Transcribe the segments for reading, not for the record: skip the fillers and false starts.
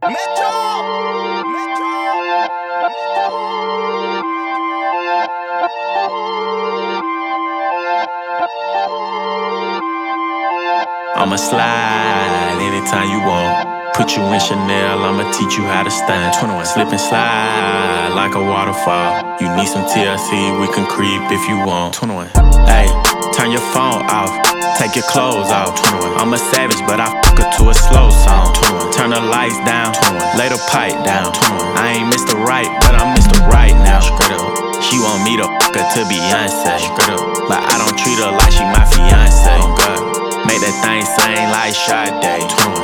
I'ma slide anytime you want. Put you in Chanel, I'ma teach you how to stand. 21. Slip and slide like a waterfall. You need some TLC, we can creep if you want. 21. Hey, turn your phone off, take your clothes off. 21. I'm a savage, but I fuck her to a slow song. 21. Turn the lights down, 21. Lay the pipe down. 21. I ain't Mr. Right, but I'm Mr. Right now. Straight up. She want me to fuck her to Beyonce. Straight up. But I don't treat her like she my fiance. Oh God. Make that thing sing like Sade.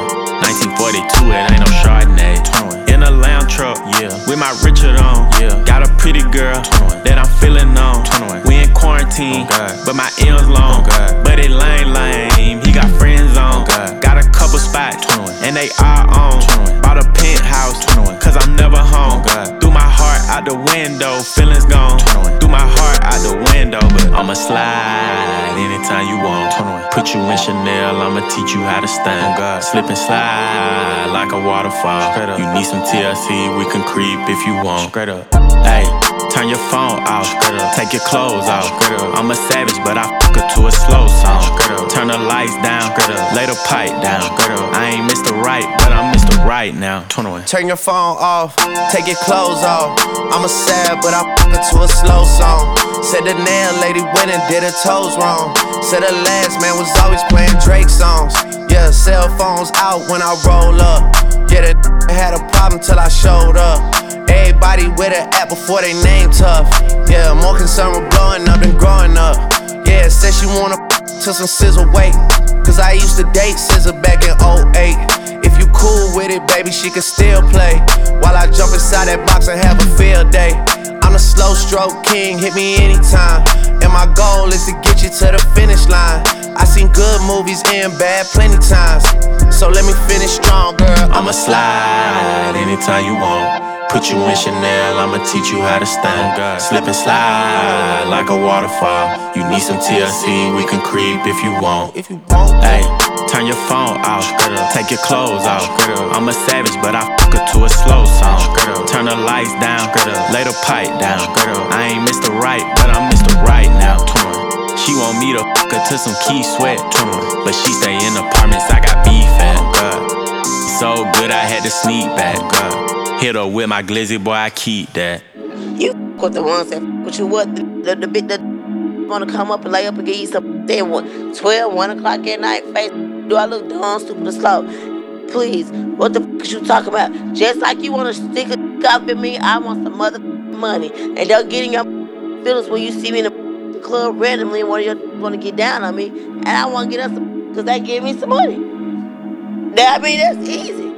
1942, it ain't no Chardonnay. In a lamb truck, yeah, with my Richard on. Yeah, got a pretty girl that I'm feeling on. We in quarantine, but my M's long. But it lame, he got friends on. Got a couple spots, and they are on. Bought a penthouse, cause I'm never home. Threw my heart out the window, feelings gone. Threw my heart out the window, but I'ma slide anytime you want. Put you in Chanel, I'ma teach you how to stand. Slip and slide like a waterfall. You need some TLC, we can creep if you want. Straight up. Hey, turn your phone off, take your clothes off. I'm a savage, but I fuck her to a slow song. Turn the lights down, lay the pipe down. I ain't Mr. Right, but I'm Mr. Right now. 21. Turn your phone off, take your clothes off. I'm a sad, but I fuck her to a slow song. Said the nail lady went and did her toes wrong. Said the last man was always playing Drake songs. Yeah, cell phones out when I roll up. Yeah, that had a problem till I showed up. Everybody with an app before they name tough. Yeah, more concerned with blowing up than growing up. Yeah, said she wanna till some scissor wait. Cause I used to date scissor back in 08. If you cool with it, baby, she can still play. While I jump inside that box and have a field day. I'm the slow stroke king, hit me anytime. And my goal is to get you to the finish line. I seen good movies and bad plenty times. So let me finish strong, girl. I'ma slide anytime you want. Put you in Chanel, I'ma teach you how to stand. Slip and slide like a waterfall. You need some TLC, we can creep if you want. Hey, turn your phone off, take your clothes off. I'm a savage, but I fuck her to a slow song. Turn the lights down, lay the pipe down. I ain't Mr. Right, but I'm Mr. Right now. She want me to fuck her to some Key Sweat, but she stay in apartments, I got beef at. So good I had to sneak back. Hit her with my glizzy, boy, I keep that. You with the ones that with you what the bit that wanna come up and lay up and give you some then 12, 1 o'clock at night face. Do I look dumb, stupid, or slow? Please, what the fuck is you talking about? Just like you wanna stick a up at me, I want some mother money. And don't get in your feelings when you see me in the club randomly and one of you wanna get down on me, and I wanna get us some cause they give me some money. That I mean that's easy.